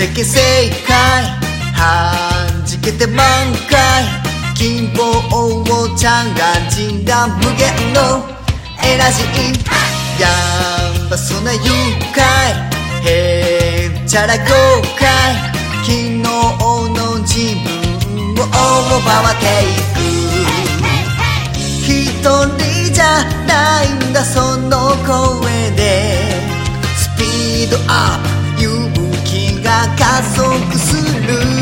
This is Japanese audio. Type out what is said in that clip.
世間正解はじけて満開希望をちゃんがじんだ無限のエナジーやんばそな愉快へっちゃら豪快昨日の自分をオーバーていく一人じゃないんだその声でスピードアップ勇気が加速する